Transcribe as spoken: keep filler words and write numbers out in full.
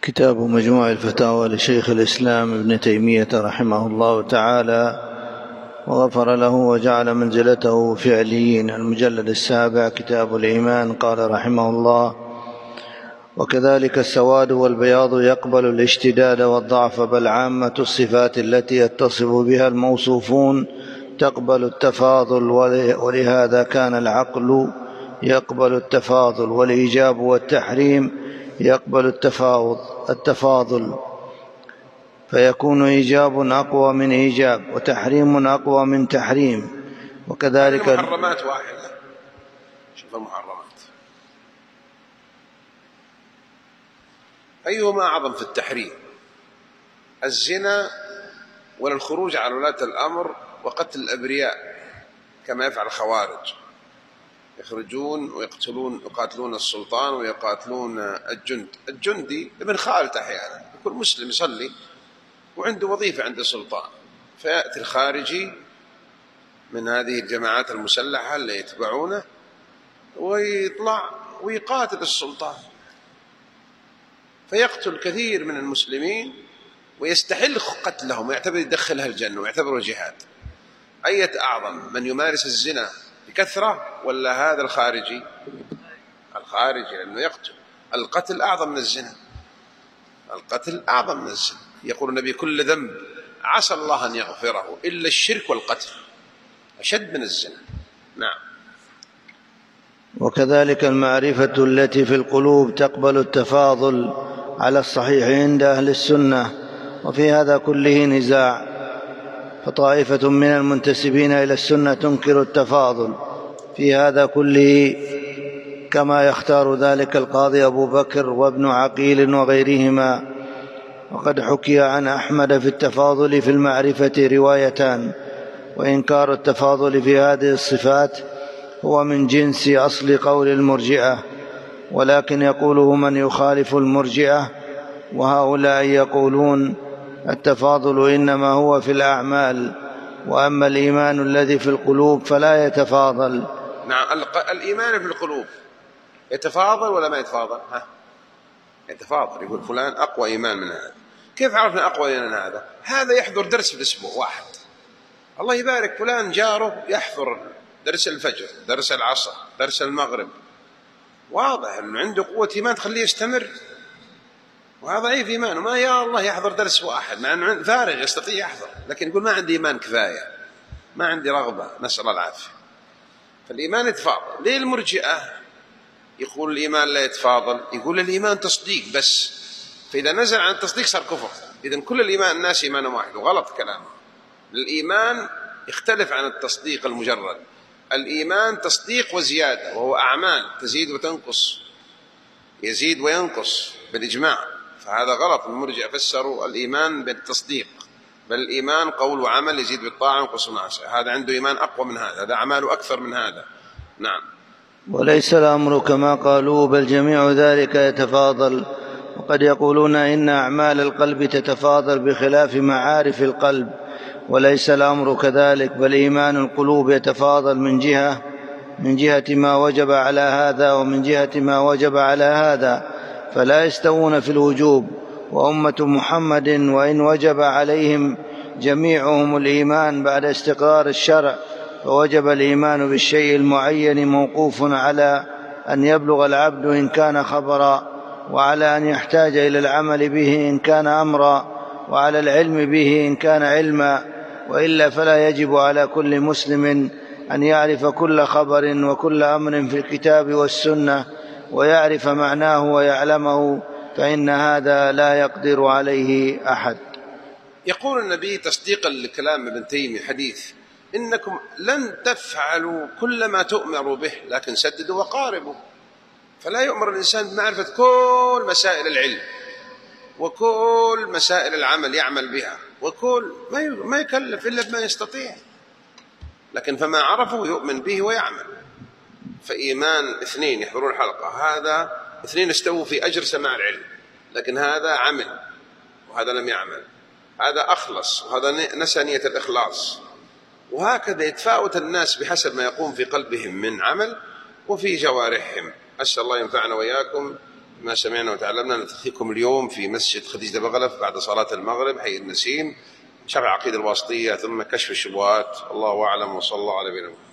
كتاب مجموع الفتاوى لشيخ الإسلام ابن تيمية رحمه الله تعالى وغفر له وجعل منزلته في عليين. المجلد السابع كتاب الإيمان. قال رحمه الله: وكذلك السواد والبياض يقبل الاشتداد والضعف، بل عامة الصفات التي يتصف بها الموصوفون تقبل التفاضل، ولهذا كان العقل يقبل التفاضل، والإيجاب والتحريم يقبل التفاوض التفاضل، فيكون إيجاب أقوى من إيجاب وتحريم أقوى من تحريم. وكذلك المحرمات واحدة. شوف المحرمات أيهما أعظم في التحريم؟ الزنا ولا الخروج على ولاة الأمر وقتل الأبرياء كما يفعل الخوارج؟ يخرجون ويقتلون يقاتلون السلطان ويقاتلون الجند. الجندي ابن خالته أحيانا يكون مسلم يصلي وعنده وظيفة عند السلطان، فيأتي الخارجي من هذه الجماعات المسلحة اللي يتبعونه ويطلع ويقاتل السلطان، فيقتل كثير من المسلمين ويستحل قتلهم ويعتبر يدخلها الجنة ويعتبره جهاد. أية أعظم، من يمارس الزنا بكثرة ولا هذا الخارجي؟ الخارجي، لأنه يقتل. القتل أعظم من الزنا، القتل أعظم من الزنا. يقول النبي: كل ذنب عسى الله أن يغفره إلا الشرك والقتل، أشد من الزنا. نعم. وكذلك المعرفة التي في القلوب تقبل التفاضل على الصحيح عند أهل السنة، وفي هذا كله نزاع، فطائفة من المنتسبين إلى السنة تنكر التفاضل في هذا كله، كما يختار ذلك القاضي أبو بكر وابن عقيل وغيرهما. وقد حكي عن أحمد في التفاضل في المعرفة روايتان، وإنكار التفاضل في هذه الصفات هو من جنس أصل قول المرجئة، ولكن يقوله من يخالف المرجئة، وهؤلاء يقولون التفاضل إنما هو في الأعمال، وأما الإيمان الذي في القلوب فلا يتفاضل. نعم، الإيمان في القلوب يتفاضل ولا ما يتفاضل؟ ها؟ يتفاضل. يقول فلان أقوى إيمان من هذا. كيف عرفنا أقوى إيمان من هذا؟ هذا يحضر درس في الأسبوع واحد، الله يبارك، فلان جاره يحضر درس الفجر، درس العصر، درس المغرب، واضح أنه عنده قوة إيمان تخليه يستمر. وهذا ضعيف إيمان وما يا الله يحضر درس واحد، مع أنه فارغ يستطيع يحضر، لكن يقول ما عندي إيمان كفاية، ما عندي رغبة، نسأل الله العافية. فالإيمان يتفاضل. ليه المرجئة يقول الإيمان لا يتفاضل؟ يقول الإيمان تصديق بس، فإذا نزل عن التصديق صار كفر. إذن كل الإيمان الناس إيمان واحد، وغلط كلامه. الإيمان يختلف عن التصديق المجرد. الإيمان تصديق وزيادة، وهو أعمال تزيد وتنقص، يزيد وينقص بالإجماع. فهذا غلط. المرجئة فسروا الإيمان بالتصديق، بل الإيمان قول وعمل يزيد بالطاعة وينقص بالمعصية. هذا عنده إيمان أقوى من هذا، هذا أعماله أكثر من هذا. نعم. وليس الأمر كما قالوا، بل جميع ذلك يتفاضل. وقد يقولون إن أعمال القلب تتفاضل بخلاف معارف القلب، وليس الأمر كذلك، بل إيمان القلوب يتفاضل من جهة من جهة ما وجب على هذا ومن جهة ما وجب على هذا، فلا يستوون في الوجوب. وأمة محمد وإن وجب عليهم جميعهم الإيمان بعد استقرار الشرع، فوجب الإيمان بالشيء المعين موقوف على أن يبلغ العبد إن كان خبرا، وعلى أن يحتاج إلى العمل به إن كان أمرا، وعلى العلم به إن كان علما، وإلا فلا يجب على كل مسلم أن يعرف كل خبر وكل أمر في الكتاب والسنة ويعرف معناه ويعلمه، فإن هذا لا يقدر عليه أحد. يقول النبي تصديقا لكلام ابن تيمية حديث: إنكم لن تفعلوا كل ما تؤمروا به، لكن سددوا وقاربوا. فلا يؤمر الإنسان بمعرفة كل مسائل العلم وكل مسائل العمل يعمل بها، وكل ما يكلف إلا بما يستطيع، لكن فما عرفوا يؤمن به ويعمل. فإيمان اثنين يحضرون الحلقة، هذا اثنين استووا في أجر سماع العلم، لكن هذا عمل وهذا لم يعمل، هذا أخلص وهذا نسى نية الإخلاص. وهكذا يتفاوت الناس بحسب ما يقوم في قلبهم من عمل وفي جوارحهم. أسأل الله ينفعنا وإياكم ما سمعنا وتعلمنا. نلتقيكم اليوم في مسجد خديجة بغلف بعد صلاة المغرب حي النسيم، شرح العقيدة الواسطية ثم كشف الشبهات. الله أعلم، وصلى الله على نبينا محمد.